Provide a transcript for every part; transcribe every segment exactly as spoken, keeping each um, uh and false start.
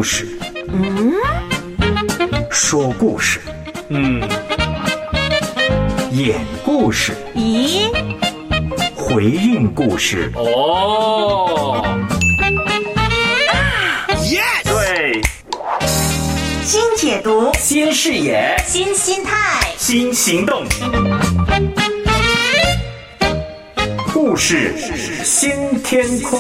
故事， 嗯， 说故事， 嗯， 演故事， 咦， 回应故事。 哦， 对， 新解读， 新视野， 新心态， 新行动，故事新天空。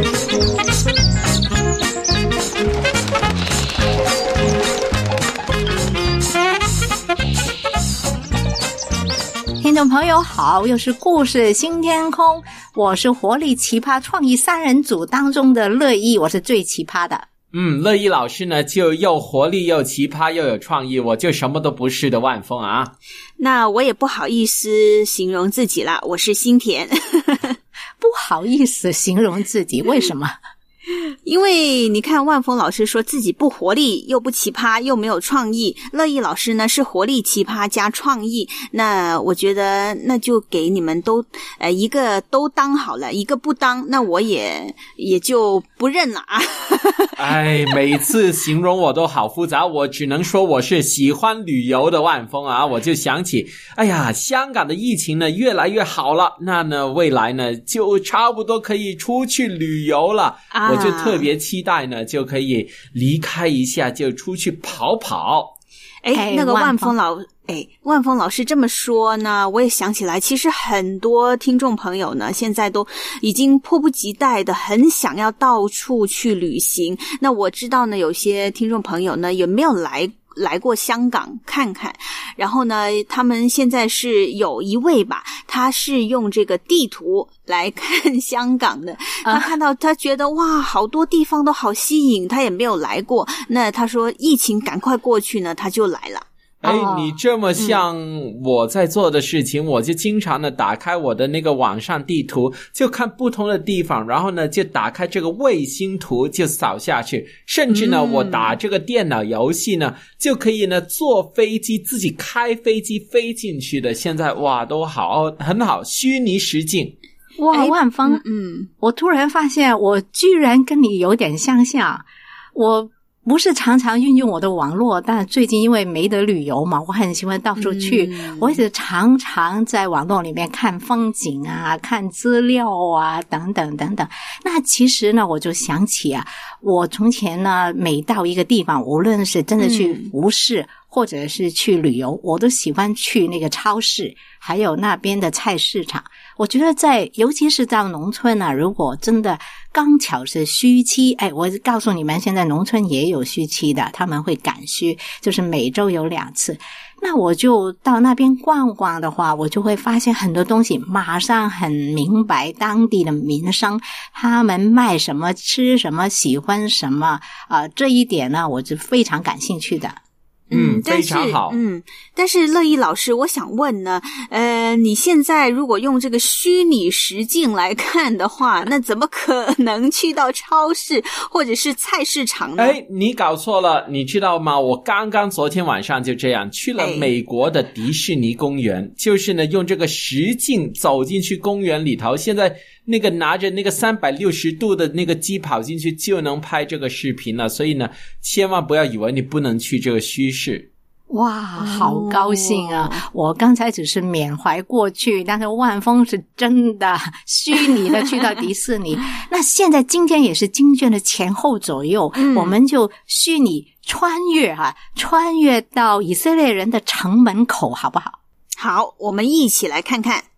听众朋友好，又是故事新天空，我是活力奇葩创意三人组当中的乐意，我是最奇葩的。 嗯，乐意老师呢就又活力又奇葩又有创意，我就什么都不是的万峰啊。 那我也不好意思形容自己啦，我是新田。 不好意思形容自己，为什么？ 因为你看万峰老师说自己不活力又不奇葩又没有创意，乐意老师呢是活力奇葩加创意，那我觉得那就给你们都呃一个都当好了，一个不当，那我也也就不认了啊。 哎，每次形容我都好复杂，我只能说我是喜欢旅游的万峰啊。我就想起哎呀，香港的疫情呢越来越好了，那呢未来呢就差不多可以出去旅游了啊，我就特别期待呢就可以离开一下，就出去跑跑。 哎，那个万峰老哎，万峰老师这么说呢，我也想起来，其实很多听众朋友呢，现在都已经迫不及待的很想要到处去旅行。那我知道呢，有些听众朋友呢，有没有来来过香港看看，然后呢他们现在是有一位吧，他是用这个地图来看香港的，他看到他觉得哇好多地方都好吸引，他也没有来过，那他说疫情赶快过去呢他就来了。 哎，你这么像我在做的事情，嗯，我就经常的打开我的那个网上地图，就看不同的地方，然后呢就打开这个卫星图就扫下去，甚至呢，嗯，我打这个电脑游戏呢就可以呢坐飞机自己开飞机飞进去的，现在哇都好很好，虚拟实境。 哇，万峰， 嗯， 我突然发现我居然跟你有点相像，我不是常常运用我的网络，但最近因为没得旅游嘛，我很喜欢到处去，嗯，我一直常常在网络里面看风景啊，看资料啊，等等等等。那其实呢，我就想起啊，我从前呢，每到一个地方，无论是真的去服侍，嗯，或者是去旅游，我都喜欢去那个超市，还有那边的菜市场。我觉得在，尤其是到农村啊，如果真的刚巧是虚期，哎，我告诉你们，现在农村也有虚期的，他们会赶虚，就是每周有两次。那我就到那边逛逛的话，我就会发现很多东西，马上很明白当地的民生，他们卖什么，吃什么，喜欢什么啊，呃，这一点呢，我是非常感兴趣的。 嗯，非常好。 嗯，但是乐意老师，我想问呢，呃，你现在如果用这个虚拟实境来看的话，那怎么可能去到超市或者是菜市场呢？ 哎，你搞错了，你知道吗？我刚刚昨天晚上就这样去了美国的迪士尼公园，哎，就是呢用这个实境走进去公园里头，现在那个拿着那个三百六十度的那个机跑进去就能拍这个视频了，所以呢千万不要以为你不能去这个虚市。 哇，好高兴啊，哦，我刚才只是缅怀过去，但是万峰是真的虚拟的去到迪士尼。那现在今天也是经卷的前后左右，嗯，我们就虚拟穿越啊，穿越到以色列人的城门口好不好？ 好，我们一起来看看。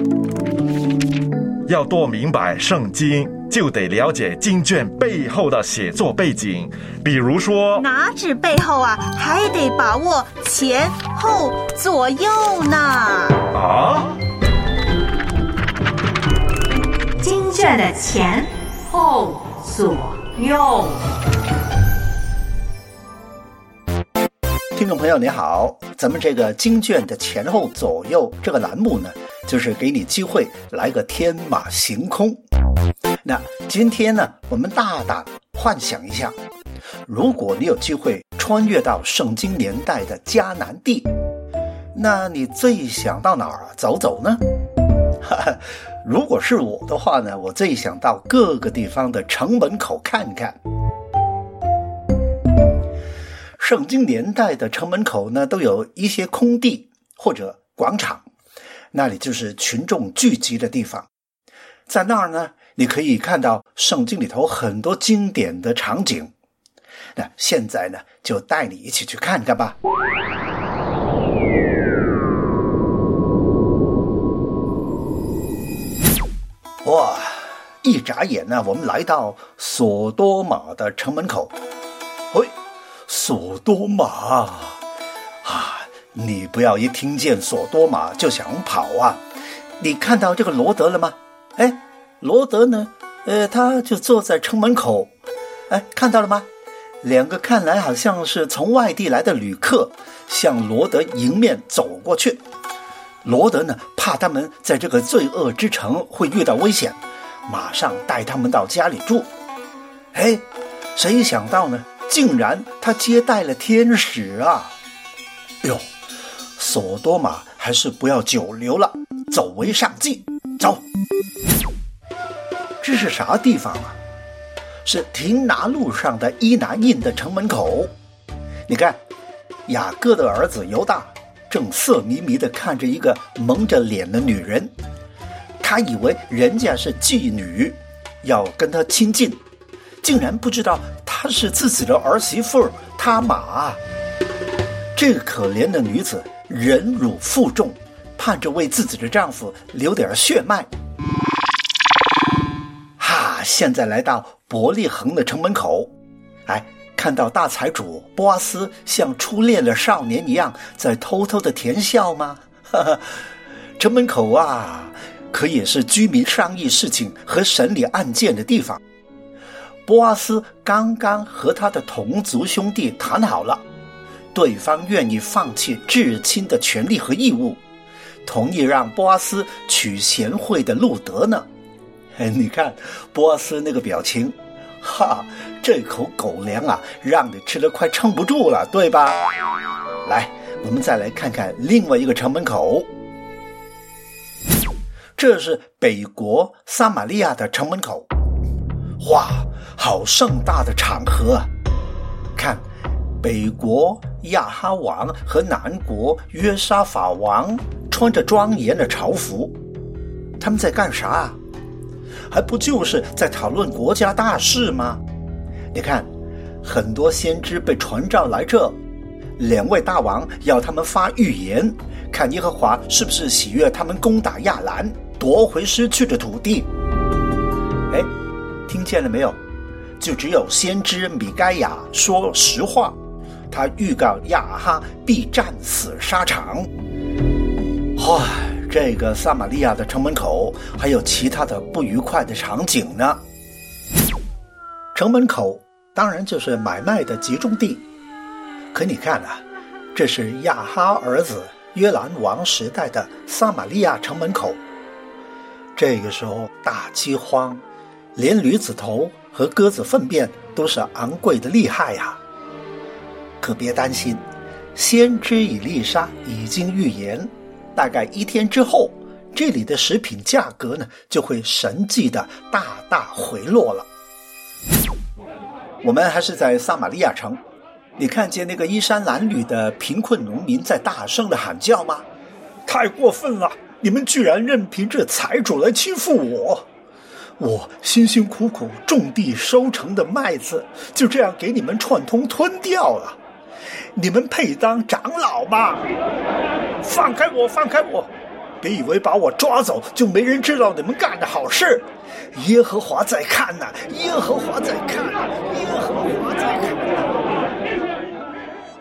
要多明白圣经，就得了解经卷背后的写作背景，比如说哪指背后啊，还得把握前后左右呢。 啊， 经卷的前后左右。 听众朋友你好，咱们这个经卷的前后左右这个栏目呢，就是给你机会来个天马行空。那今天呢，我们大胆幻想一下，如果你有机会穿越到圣经年代的迦南地，那你最想到哪儿走走呢？如果是我的话呢，我最想到各个地方的城门口看看。 圣经年代的城门口呢，都有一些空地或者广场，那里就是群众聚集的地方。在那儿呢，你可以看到圣经里头很多经典的场景。那现在呢，就带你一起去看看吧。哇，一眨眼呢，我们来到索多玛的城门口。嘿，索多玛啊，你不要一听见索多玛就想跑啊。你看到这个罗德了吗？哎，罗德呢，呃，他就坐在城门口。哎，看到了吗？两个看来好像是从外地来的旅客向罗德迎面走过去。罗德呢，怕他们在这个罪恶之城会遇到危险，马上带他们到家里住。哎，谁想到呢，竟然他接待了天使啊！哟，索多玛还是不要久留了，走为上计。走。这是啥地方啊？是亭拿路上的伊拿印的城门口。你看，雅各的儿子犹大正色迷迷地看着一个蒙着脸的女人，他以为人家是妓女，要跟她亲近，竟然不知道她是自己的儿媳妇他玛。这个可怜的女子忍辱负重，盼着为自己的丈夫留点血脉。哈，现在来到伯利恒的城门口，哎，看到大财主波阿斯像初恋的少年一样在偷偷的甜笑吗？哈哈，城门口啊，可也是居民商议事情和审理案件的地方。波阿斯刚刚和他的同族兄弟谈好了，对方愿意放弃至亲的权利和义务，同意让波阿斯娶贤惠的路德呢。你看波阿斯那个表情，哈，这口狗粮啊，让你吃得快撑不住了，对吧？来，我们再来看看另外一个城门口。这是北国撒玛利亚的城门口。哇，好盛大的场合啊！看，北国亚哈王和南国约沙法王穿着庄严的朝服，他们在干啥啊？还不就是在讨论国家大事吗？你看，很多先知被传召来这，两位大王要他们发预言，看耶和华是不是喜悦他们攻打亚兰，夺回失去的土地。哎，听见了没有？就只有先知米该亚说实话，他预告亚哈必战死沙场。哇，这个撒玛利亚的城门口还有其他的不愉快的场景呢。城门口当然就是买卖的集中地，可你看啊，这是亚哈儿子约兰王时代的撒玛利亚城门口。这个时候大饥荒，连驴子头和鸽子粪便都是昂贵的厉害呀、啊。可别担心，先知以利沙已经预言，大概一天之后，这里的食品价格呢就会神迹的大大回落了。我们还是在撒玛利亚城，你看见那个衣衫褴褛的贫困农民在大声的喊叫吗？太过分了，你们居然任凭这财主来欺负我！我辛辛苦苦种地收成的麦子，就这样给你们串通吞掉了。你们配当长老吗？放开我，放开我！别以为把我抓走就没人知道你们干的好事。耶和华在看呐、啊，耶和华在看呐、啊，耶和华在看、啊。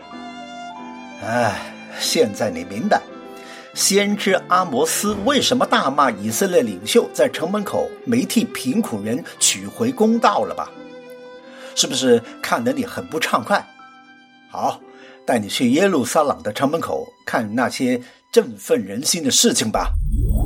哎，现在你明白先知阿摩斯为什么大骂以色列领袖在城门口没替贫苦人取回公道了吧？是不是看得你很不畅快？好，带你去耶路撒冷的城门口看那些振奋人心的事情吧。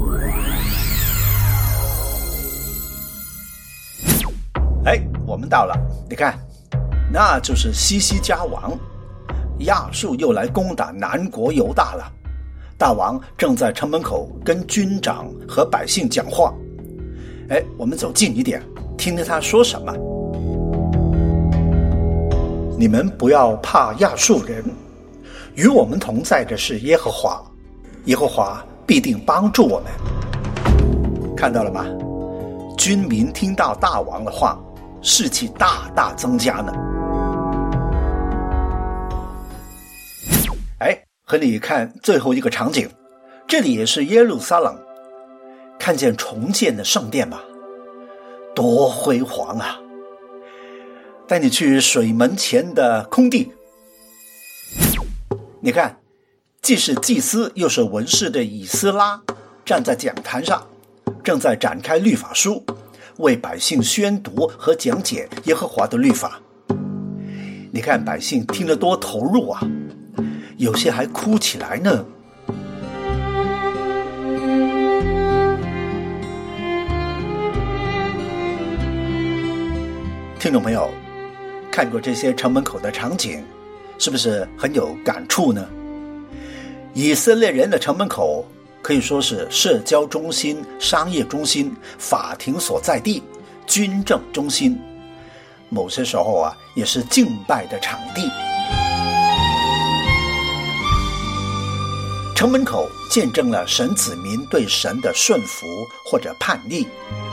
哎，我们到了，你看，那就是西西家王。亚述又来攻打南国犹大了。大王正在城门口跟军长和百姓讲话。哎，我们走近一点，听听他说什么。 你们不要怕亚述人，与我们同在的是耶和华，耶和华必定帮助我们。看到了吗？军民听到大王的话，士气大大增加呢。哎，和你看最后一个场景，这里也是耶路撒冷，看见重建的圣殿吗？多辉煌啊！带你去水门前的空地，你看，既是祭司又是文士的以斯拉站在讲坛上，正在展开律法书，为百姓宣读和讲解耶和华的律法。你看百姓听得多投入啊，有些还哭起来呢。听众朋友，看过这些城门口的场景，是不是很有感触呢？以色列人的城门口可以说是社交中心、商业中心、法庭所在地、军政中心，某些时候啊，也是敬拜的场地。城门口见证了神子民对神的顺服或者叛逆。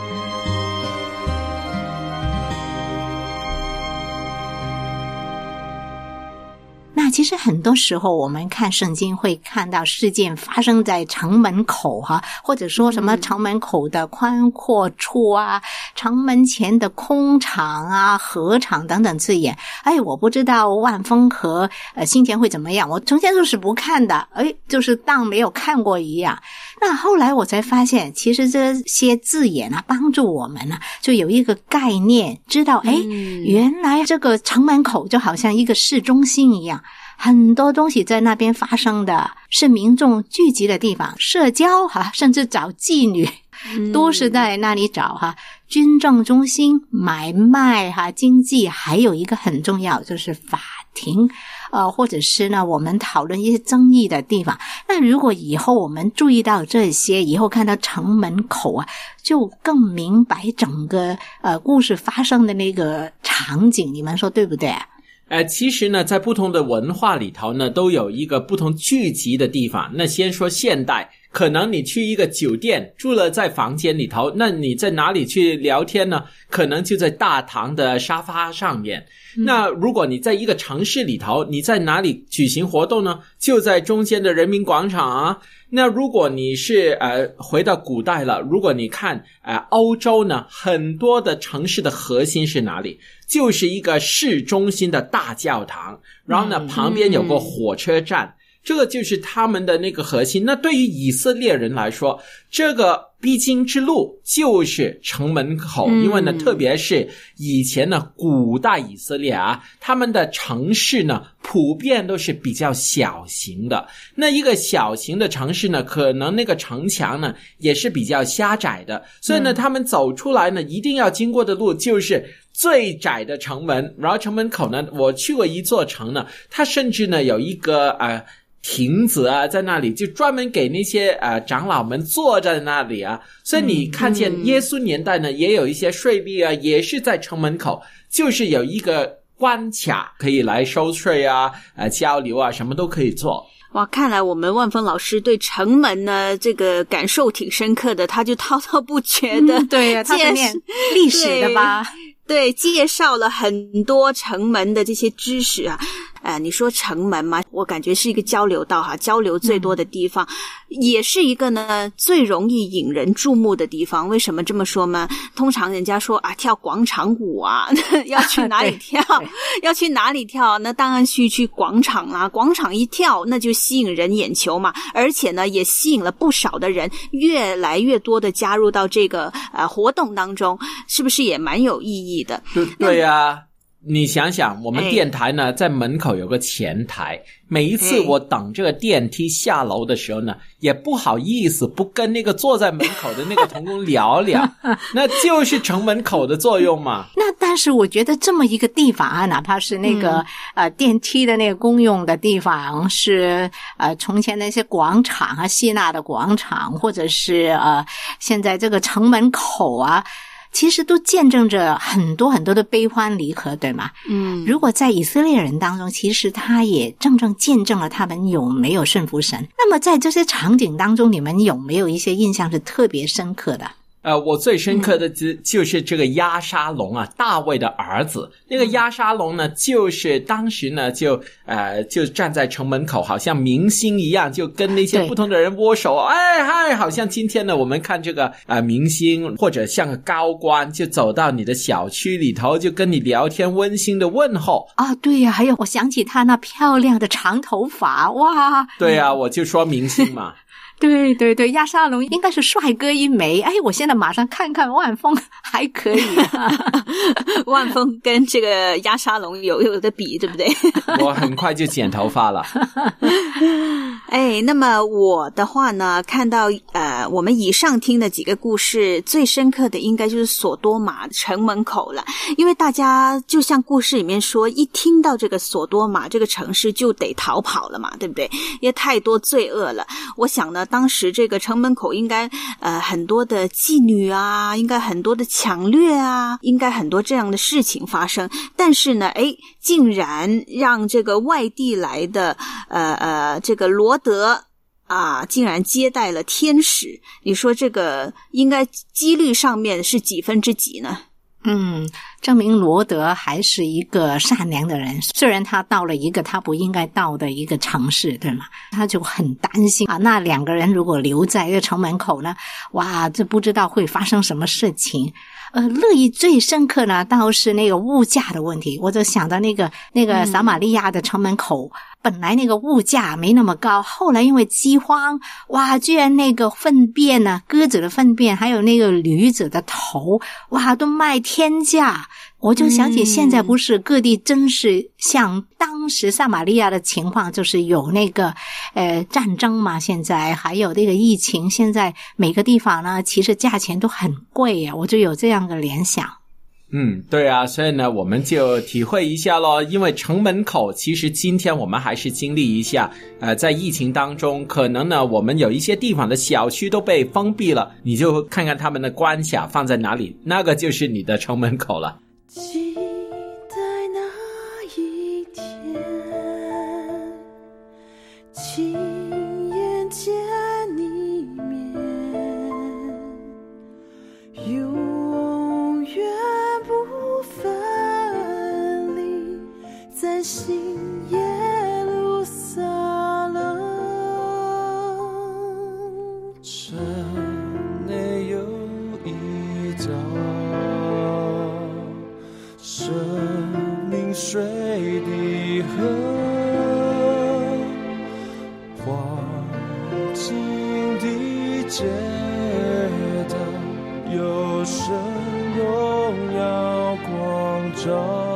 其实很多时候我们看圣经会看到事件发生在城门口哈、啊，或者说什么城门口的宽阔处啊，城门前的空场啊、河场等等字眼。哎，我不知道万峰和呃新田会怎么样，我从前就是不看的，哎，就是当没有看过一样。那后来我才发现，其实这些字眼啊，帮助我们啊，就有一个概念，知道哎、嗯，原来这个城门口就好像一个市中心一样。很多东西在那边发生的，是民众聚集的地方，社交哈，甚至找妓女都是在那里找哈。军政中心、买卖哈、经济，还有一个很重要就是法庭，呃，或者是呢我们讨论一些争议的地方。那如果以后我们注意到这些，以后看到城门口啊，就更明白整个呃故事发生的那个场景，你们说对不对啊？ 呃，其实呢，在不同的文化里头呢，都有一个不同聚集的地方。那先说现代，可能你去一个酒店住了在房间里头，那你在哪里去聊天呢？可能就在大堂的沙发上面。嗯、那如果你在一个城市里头，你在哪里举行活动呢？就在中间的人民广场啊。那如果你是呃回到古代了，如果你看呃欧洲呢，很多的城市的核心是哪里？就是一个市中心的大教堂，然后呢、嗯、旁边有个火车站。这个就是他们的那个核心。那对于以色列人来说，这个必经之路就是城门口、嗯、因为呢特别是以前呢古代以色列啊，他们的城市呢普遍都是比较小型的。那一个小型的城市呢，可能那个城墙呢也是比较狭窄的，所以呢、嗯、他们走出来呢一定要经过的路就是最窄的城门。然后城门口呢，我去过一座城呢，它甚至呢有一个呃亭子啊，在那里就专门给那些呃长老们坐在那里啊。所以你看见耶稣年代呢、嗯、也有一些税吏啊，也是在城门口，就是有一个关卡可以来收税啊、呃交流啊，什么都可以做。 哇，看来我们万峰老师对城门呢这个感受挺深刻的，他就滔滔不绝的、 嗯、对呀、啊，他是念历史的吧？ 对，介绍了很多城门的这些知识啊。呃，你说城门嘛，我感觉是一个交流道哈，交流最多的地方、嗯、也是一个呢最容易引人注目的地方。为什么这么说呢？通常人家说啊，跳广场舞啊要去哪里跳要去哪里跳，那当然去去广场啦。广场一跳那就吸引人眼球嘛，而且呢也吸引了不少的人，越来越多的加入到这个呃活动当中，是不是也蛮有意义的？ 对对呀、啊。你想想，我们电台呢、哎、在门口有个前台，每一次我等这个电梯下楼的时候呢、哎、也不好意思不跟那个坐在门口的那个同工聊聊那就是城门口的作用嘛。 那但是我觉得这么一个地方啊，哪怕是那个、嗯、呃电梯的那个公用的地方，是呃从前那些广场啊，希腊的广场，或者是呃现在这个城门口啊， 其实都见证着很多很多的悲欢离合，对吗？ 嗯， 如果在以色列人当中，其实他也正正见证了他们有没有顺服神。那么在这些场景当中，你们有没有一些印象是特别深刻的？ 呃，我最深刻的就就是这个押沙龙啊，大卫的儿子。那个押沙龙呢，就是当时呢就呃就站在城门口，好像明星一样，就跟那些不同的人握手。哎嗨，好像今天呢我们看这个呃明星或者像个高官，就走到你的小区里头，就跟你聊天，温馨的问候。 啊，对呀、啊，还有我想起他那漂亮的长头发，哇！ 对啊，我就说明星嘛。 对对对，押沙龙应该是帅哥一枚。哎，我现在马上看看万峰还可以、啊。 万峰跟这个押沙龙有有的比，对不对？ 我很快就剪头发了。 哎，那么我的话呢，看到呃我们以上听的几个故事，最深刻的应该就是索多玛城门口了。因为大家就像故事里面说，一听到这个索多玛这个城市就得逃跑了嘛，对不对？因为太多罪恶了。我想呢，当时这个城门口应该呃很多的妓女啊，应该很多的抢掠啊，应该很多这样的事情发生。但是呢，哎，竟然让这个外地来的呃呃这个罗德啊，竟然接待了天使。你说这个应该几率上面是几分之几呢？ 嗯，证明罗德还是一个善良的人，虽然他到了一个他不应该到的一个城市，对吗？他就很担心啊，那两个人如果留在一个城门口呢，哇，这不知道会发生什么事情。呃，乐意最深刻呢，倒是那个物价的问题。我就想到那个那个撒玛利亚的城门口，嗯、本来那个物价没那么高，后来因为饥荒，哇，居然那个粪便呢，鸽子的粪便，还有那个驴子的头，哇，都卖天价。我就想起现在不是各地真是像当时撒玛利亚的情况，就是有那个呃战争嘛，现在还有那个疫情，现在每个地方呢其实价钱都很贵呀，我就有这样的联想。 嗯，对啊，所以呢我们就体会一下咯，因为城门口其实今天我们还是经历一下呃，在疫情当中可能呢我们有一些地方的小区都被封闭了，你就看看他们的关卡放在哪里，那个就是你的城门口了。 期待那一天，亲眼见你面，永远不分离，在新耶路撒冷。城内有一道生命水的河，环境的街道，有神荣耀光照。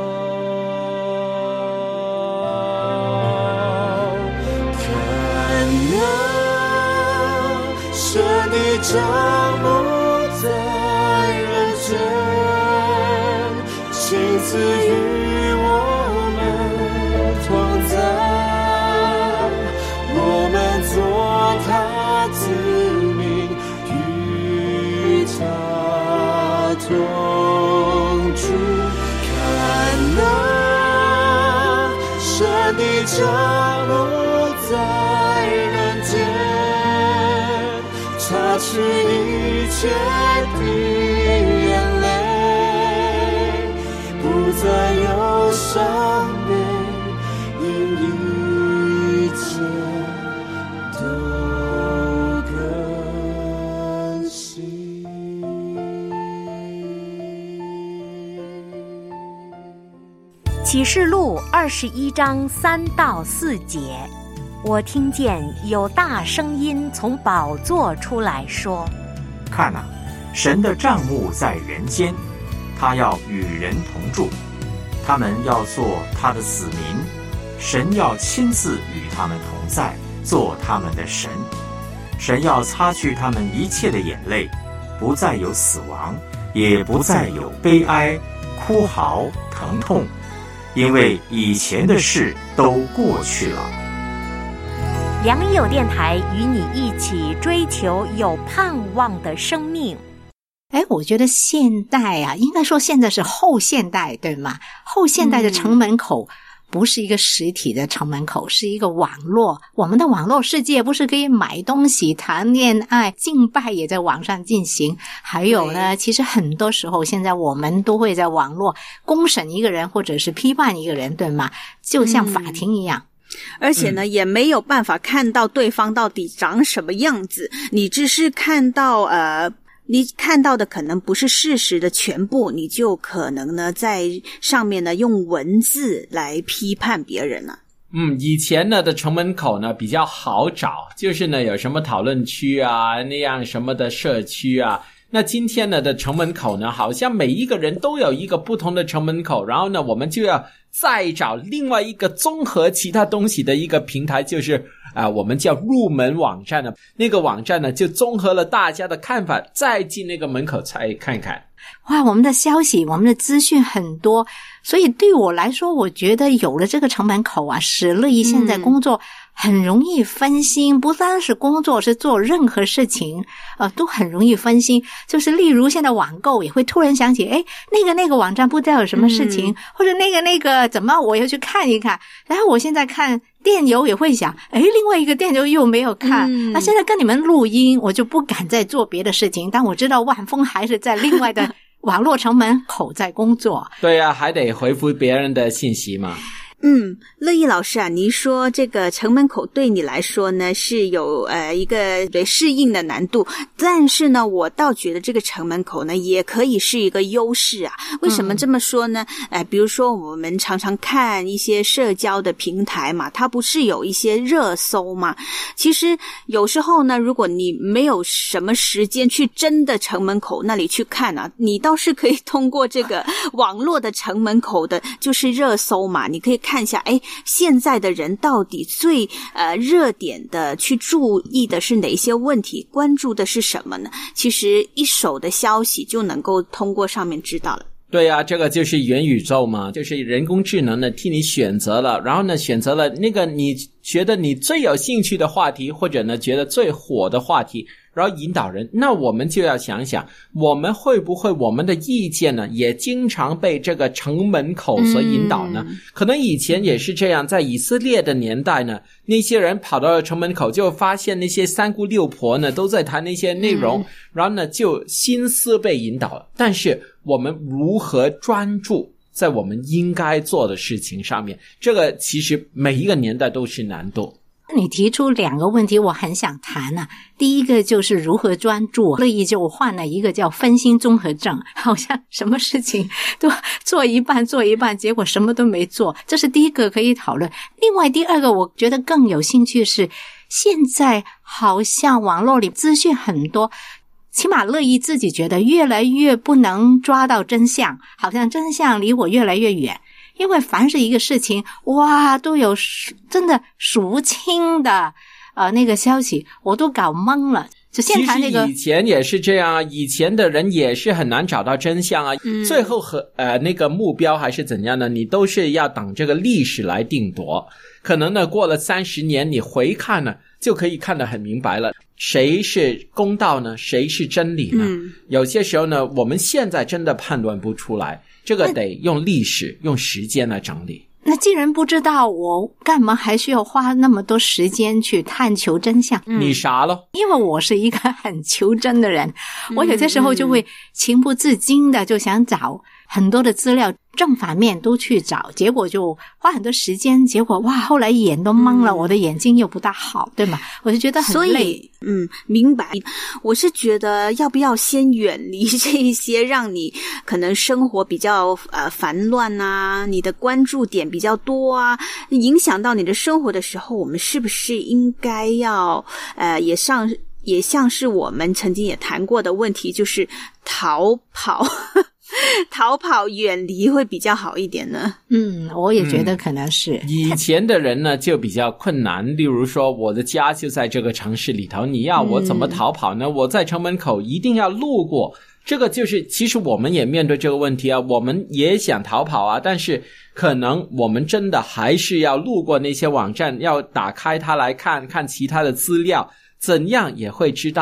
看那神的帐幕在人间，亲自与我们同在，我们做他子民，与他同住。看那神的帐幕在人间，擦去一切的眼泪，不再有伤悲，因一切都更新。 启示录二十一章三到四节，我听见有大声音从宝座出来说： 看哪，神的帐幕在人间，他要与人同住，他们要做他的子民，神要亲自与他们同在，做他们的神。神要擦去他们一切的眼泪，不再有死亡，也不再有悲哀、哭嚎、疼痛，因为以前的事都过去了。 良友电台与你一起追求有盼望的生命。 哎，我觉得现代啊，应该说现在是后现代，对吗？后现代的城门口不是一个实体的城门口，是一个网络。我们的网络世界不是可以买东西、谈恋爱、敬拜也在网上进行。还有呢，其实很多时候现在我们都会在网络公审一个人或者是批判一个人，对吗？就像法庭一样。嗯， 而且呢、嗯、也没有办法看到对方到底长什么样子，你只是看到呃你看到的可能不是事实的全部，你就可能呢在上面呢用文字来批判别人了。 嗯，以前呢的城门口呢比较好找，就是呢有什么讨论区啊，那样什么的社区啊。那今天呢的城门口呢，好像每一个人都有一个不同的城门口，然后呢我们就要再找另外一个综合其他东西的一个平台，就是啊、呃，我们叫入门网站呢。那个网站呢就综合了大家的看法，再进那个门口才看看。 哇，我们的消息，我们的资讯很多，所以对我来说，我觉得有了这个城门口啊，使乐意现在工作很容易分心，嗯、不单是工作，是做任何事情，呃，都很容易分心。就是例如现在网购也会突然想起，诶，那个那个网站不知道有什么事情，嗯、或者那个那个怎么我要去看一看。然后我现在看电邮也会想，诶，另外一个电邮又没有看。嗯、那现在跟你们录音，我就不敢再做别的事情，但我知道万峰还是在另外的网络城门口在工作。 对啊，还得回复别人的信息嘛。 嗯，乐意老师啊，您说这个城门口对你来说呢是有呃一个对适应的难度，但是呢我倒觉得这个城门口呢也可以是一个优势啊。为什么这么说呢？嗯、呃比如说我们常常看一些社交的平台嘛，它不是有一些热搜嘛，其实有时候呢如果你没有什么时间去真的城门口那里去看啊，你倒是可以通过这个网络的城门口的就是热搜嘛，你可以看看一下，哎，现在的人到底最呃热点的去注意的是哪些问题，关注的是什么呢？其实一手的消息就能够通过上面知道了。 对啊，这个就是元宇宙嘛，就是人工智能呢替你选择了，然后呢选择了那个你觉得你最有兴趣的话题，或者呢觉得最火的话题，然后引导人。那我们就要想想，我们会不会我们的意见呢也经常被这个城门口所引导呢？嗯、可能以前也是这样，在以色列的年代呢，那些人跑到城门口就发现那些三姑六婆呢都在谈那些内容，嗯、然后呢就心思被引导了。但是我们如何专注在我们应该做的事情上面，这个其实每一个年代都是难度。 你提出两个问题我很想谈啊，第一个就是如何专注，乐意就换了一个叫分心综合症，好像什么事情都做一半做一半，结果什么都没做，这是第一个可以讨论。另外第二个我觉得更有兴趣是，现在好像网络里资讯很多，起码乐意自己觉得越来越不能抓到真相，好像真相离我越来越远。因为凡是一个事情，哇，都有真的数不清的呃那个消息，我都搞懵了。就现谈那个， 其实以前也是这样啊，以前的人也是很难找到真相啊。嗯、最后和呃那个目标还是怎样呢？你都是要等这个历史来定夺。可能呢，过了三十年，你回看呢，就可以看得很明白了，谁是公道呢？谁是真理呢？嗯、有些时候呢，我们现在真的判断不出来。这个得用历史用时间来整理。 那既然不知道，我干嘛还需要花那么多时间去探求真相？ 嗯、你傻了？ 因为我是一个很求真的人，嗯、我有些时候就会情不自禁的就想找很多的资料，正反面都去找，结果就花很多时间，结果哇，后来眼都懵了，嗯、我的眼睛又不大好，对吗？我就觉得很累。 所以，嗯，明白。我是觉得要不要先远离这一些让你可能生活比较呃烦乱啊，你的关注点比较多啊，影响到你的生活的时候，我们是不是应该要呃也上也像是我们曾经也谈过的问题，就是逃跑。逃跑远离会比较好一点呢？ 嗯，我也觉得可能是。 嗯、以前的人呢就比较困难，例如说我的家就在这个城市里头，你要我怎么逃跑呢？嗯、我在城门口一定要路过，这个就是其实我们也面对这个问题啊，我们也想逃跑啊，但是可能我们真的还是要路过那些网站，要打开它来看看其他的资料，怎样也会知道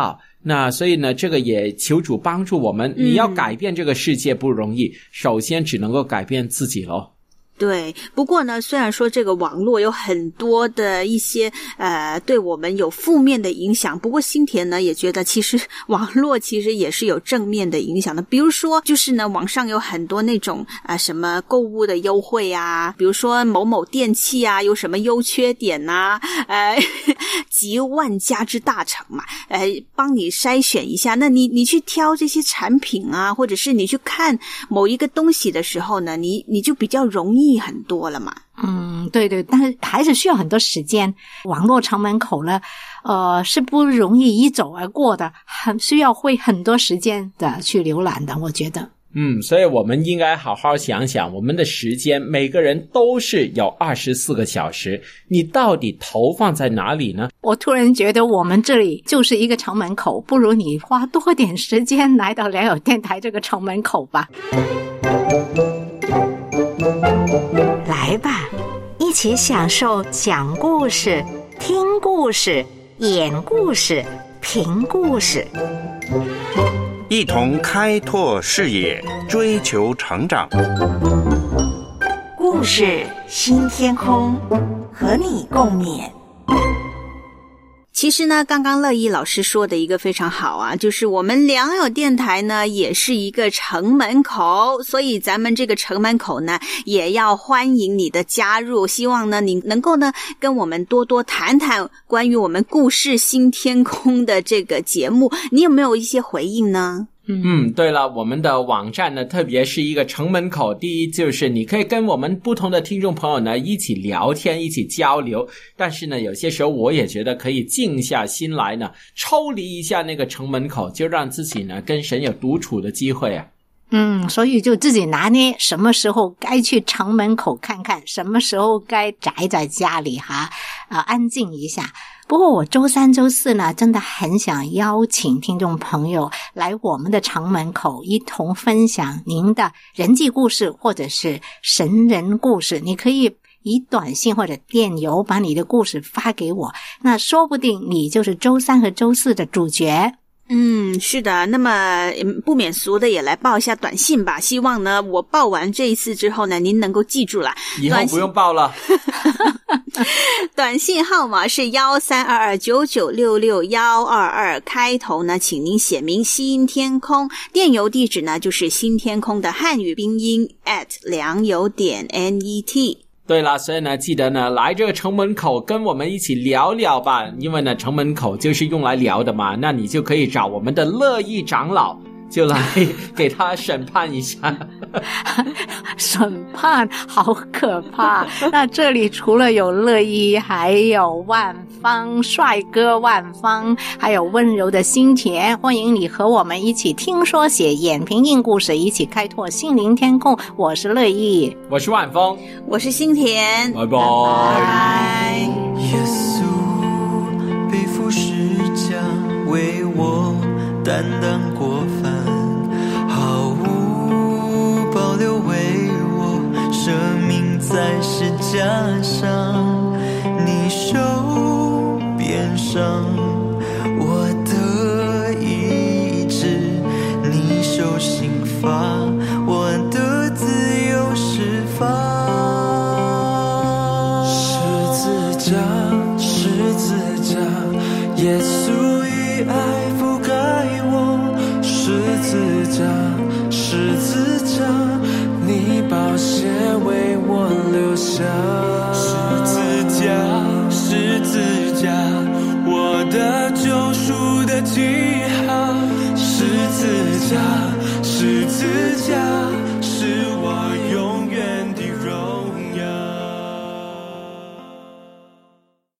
那所以呢，这个也求主帮助我们，你要改变这个世界不容易，嗯、首先只能够改变自己咯。 对，不过呢，虽然说这个网络有很多的一些呃对我们有负面的影响，不过新田呢也觉得其实网络其实也是有正面的影响的。比如说就是呢，网上有很多那种啊、呃、什么购物的优惠啊，比如说某某电器啊有什么优缺点啊，呃集万家之大成嘛，呃帮你筛选一下。那你你去挑这些产品啊，或者是你去看某一个东西的时候呢，你你就比较容易很多了嘛。 嗯，对对，但是还是需要很多时间。网络城门口呢，呃，是不容易一走而过的，很需要会很多时间的去浏览的，我觉得。 嗯，所以我们应该好好想想，我们的时间每个人都是有二十四个小时，你到底投放在哪里呢？ 我突然觉得我们这里就是一个城门口，不如你花多点时间来到良友电台这个城门口吧。 来吧，一起享受讲故事、听故事、演故事、评故事， 一同开拓视野，追求成长。 故事新天空，和你共勉。 其实呢，刚刚乐意老师说的一个非常好啊，就是我们良友电台呢也是一个城门口，所以咱们这个城门口呢也要欢迎你的加入，希望呢你能够呢跟我们多多谈谈关于我们故事新天空的这个节目，你有没有一些回应呢？ 嗯，对了，我们的网站呢，特别是一个城门口，第一就是你可以跟我们不同的听众朋友呢一起聊天，一起交流，但是呢有些时候我也觉得可以静下心来呢，抽离一下那个城门口，就让自己呢跟神有独处的机会啊。 嗯，所以就自己拿捏什么时候该去城门口看看，什么时候该宅在家里哈，啊、呃，安静一下。不过我周三周四呢真的很想邀请听众朋友来我们的城门口，一同分享您的人际故事或者是神人故事。你可以以短信或者电邮把你的故事发给我，那说不定你就是周三和周四的主角。 嗯，是的，那么不免俗的也来报一下短信吧，希望呢我报完这一次之后呢您能够记住了， 以后不用报了。 短信号码是一三二二九九六六一二二，开头呢请您写明新天空，电邮地址呢就是新天空的汉语拼音 at 良友点 net。 对了，所以呢记得呢来这个城门口跟我们一起聊聊吧，因为呢城门口就是用来聊的嘛，那你就可以找我们的乐意长老，就来给他审判一下。 审判好可怕。那这里除了有乐意，还有万芳，帅哥万芳，还有温柔的心田，欢迎你和我们一起听说写演评印故事，一起开拓心灵天空。我是乐意， 我是万芳， 我是心田， 拜拜。 耶稣背负十架为我担当过